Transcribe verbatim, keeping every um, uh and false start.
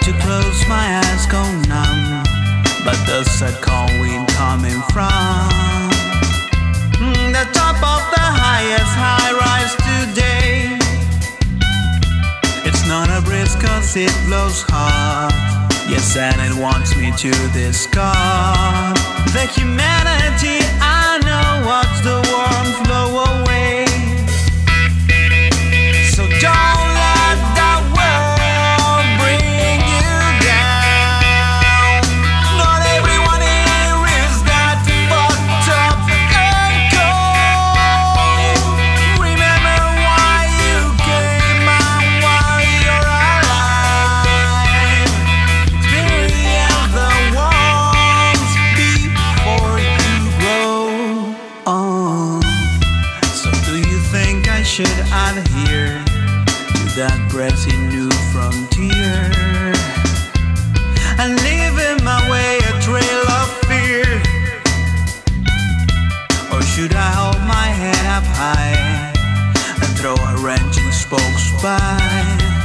to close my eyes, go numb, but the sad cold wind coming from mm, the top of the highest high rise today. It's not a breeze cause it blows hard, yes, and it wants me to discard the humanity. I know watch the warm flow away. So don't let that world bring you down. Not everyone here is that fucked up and cold. Remember why you came and why you're alive. Experience the warmth before you grow on. So do you think I should adhere to that breath new frontier and leave in my way a trail of fear? Or should I hold my head up high and throw a wrenching spokes by?